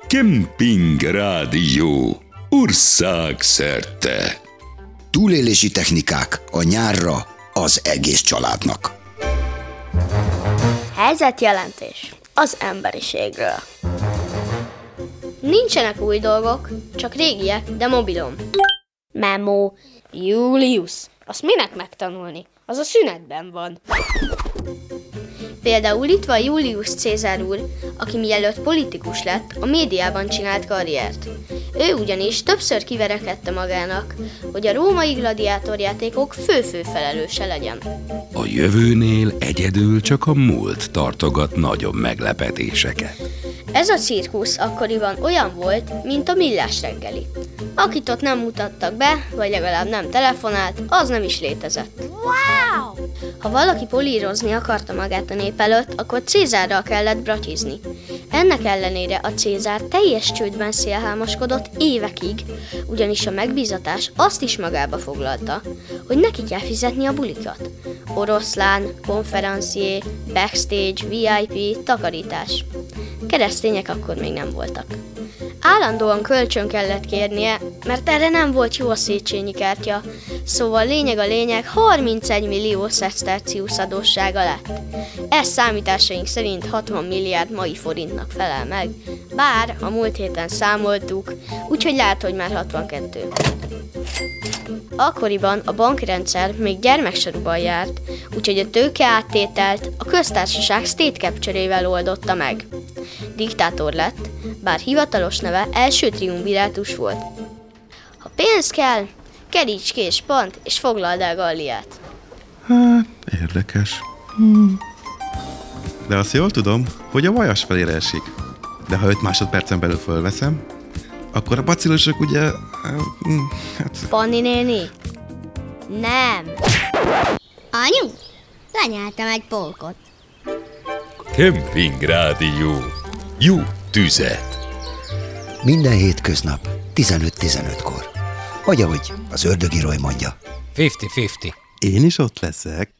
Kemping Rádió országszerte. Túlélési technikák a nyárra az egész családnak. Helyzetjelentés az emberiségről. Nincsenek új dolgok, csak régiek, de mobilom. Memo. Julius. Azt minek megtanulni? Az a szünetben van. Például itt van Julius Cézár úr, aki mielőtt politikus lett, a médiában csinált karriert. Ő ugyanis többször kiverekedte magának, hogy a római gladiátorjátékok fő felelőse legyen. A jövőnél egyedül csak a múlt tartogat nagyobb meglepetéseket. Ez a cirkusz akkoriban olyan volt, mint a Millás reggeli. Akit ott nem mutattak be, vagy legalább nem telefonált, az nem is létezett. Wow! Ha valaki polírozni akarta magát a nép előtt, akkor Cézárral kellett bratyizni. Ennek ellenére a Cézár teljes csődben szélhámoskodott évekig, ugyanis a megbízatás azt is magába foglalta, hogy neki kell fizetni a bulikat. Oroszlán, konferencié, backstage, VIP, takarítás. Keresztények akkor még nem voltak. Állandóan kölcsön kellett kérnie, mert erre nem volt jó a Széchenyi kártya, szóval lényeg 31 millió szeszterciusz adóssága lett. Ez számításaink szerint 60 milliárd mai forintnak felel meg, bár a múlt héten számoltuk, úgyhogy lehet, hogy már 62. Akkoriban a bankrendszer még gyermeksorúban járt, úgyhogy a tőkeáttételt a köztársaság state capture-ével oldotta meg. Diktátor lett, bár hivatalos neve első triumvirátus volt. Ha pénz kell, keríts ki és pont, és foglald el Galliát. Hát, érdekes. De azt jól tudom, hogy a vajas felére esik. De ha 5 másodpercen belül fölveszem, akkor a bacillusok ugye... Hát... Panni néni? Nem. Anyu, lenyeltem egy polkot. Kemping Rádió. Jó tüzet! Minden hétköznap 15-15-kor. Vagy ahogy az ördögi Roy mondja. 50-50. Én is ott leszek.